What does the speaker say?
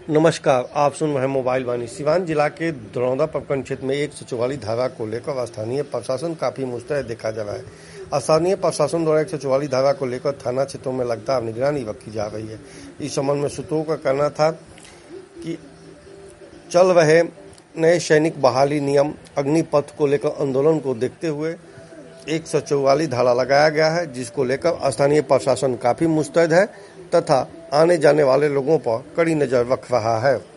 नमस्कार, आप सुन रहे हैं मोबाइल वाणी। सिवान जिला के दरौंदा प्रखंड क्षेत्र में 144 धारा को लेकर स्थानीय प्रशासन काफी मुस्तैद देखा जा रहा है। स्थानीय प्रशासन द्वारा 144 धारा को लेकर थाना क्षेत्रों में लगातार निगरानी रखी जा रही है। इस संबंध में सूत्रों का कहना था कि चल रहे नए सैनिक बहाली नियम अग्निपथ को लेकर आंदोलन को देखते हुए 144 धारा लगाया गया है, जिसको लेकर स्थानीय प्रशासन काफी मुस्तैद है तथा आने जाने वाले लोगों पर कड़ी नजर रख रहा है।